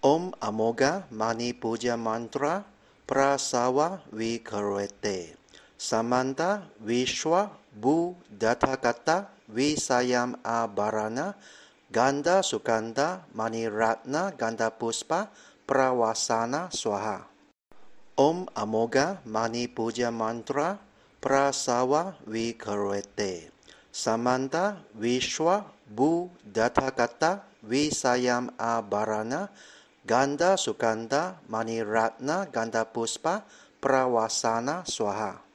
Om Amoga Mani Puja Mantra Prasawa Vikarete Samanta Vishwa Bu Datakata Visayam Abarana Ganda Sukanda Mani Ratna Ganda Puspa Prawasana Swaha. Om Amoga Mani Puja Mantra Prasawa Vikarete Samanta Vishwa Bu Datakata Visayam Abarana Ganda Sukanda Mani Ratna Ganda Puspa Prawasana Swaha.